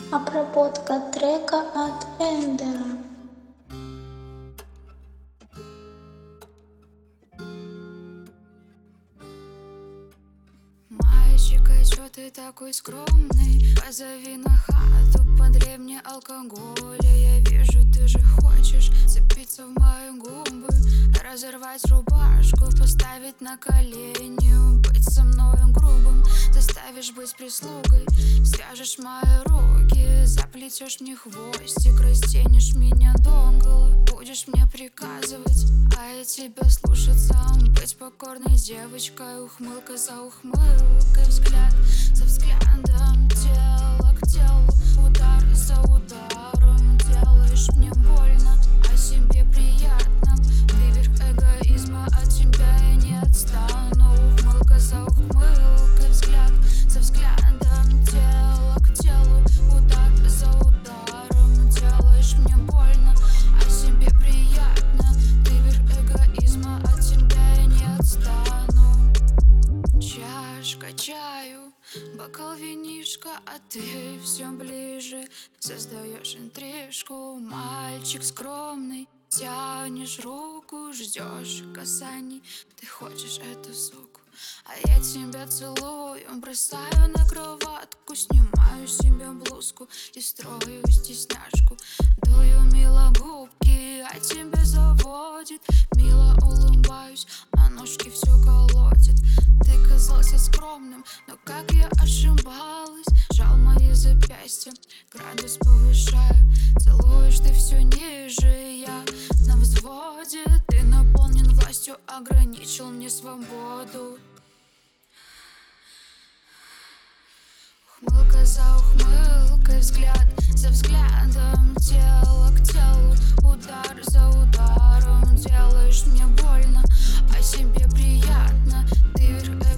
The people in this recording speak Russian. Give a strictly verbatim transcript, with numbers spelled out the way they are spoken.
Обработка трека от Эндера. Мальчик, а чё ты такой скромный? Позови на хату, подрей мне алкоголя. Я вижу, ты же хочешь цепиться в мои губы, разорвать рубашку, поставить на колени, быть со мной грубым, заставишь быть прислугой, свяжешь мои руки, заплетешь мне хвостик, растянешь меня догола, будешь мне приказывать, а я тебя слушаться, быть покорной девочкой, ухмылка за ухмылкой, взгляд за взглядом, тело к телу, удар за ударом, делаешь мне больно, а себе приятно, ты верх эгоизма, от тебя я не отстану, ухмылка за ухмылкой, взгляд за взглядом, тело к телу, удар за ударом, делаешь мне больно, а себе приятно, ты верх эгоизма, от тебя я не отстану. Чашка чаю, бокал винишка, а ты все ближе, создаешь интрижку, мальчик скромный, тянешь руку, ждешь касаний, ты хочешь эту суку, а я тебя целую, бросаю на кроватку, снимаю себе блузку и строю стесняшку, дую мило губки, а тебя заводит, мило улыбаюсь, а ножки все колотит. Ты казался скромным, но как я ошибалась, жал мои запястья, градус повышая, целуешь ты все ниже, я на взводе, ты наполнен властью, ограничил мне свободу. Ухмылка за ухмылкой, взгляд за взглядом, тело к телу, удар за ударом, делаешь мне больно, а себе приятно, ты верх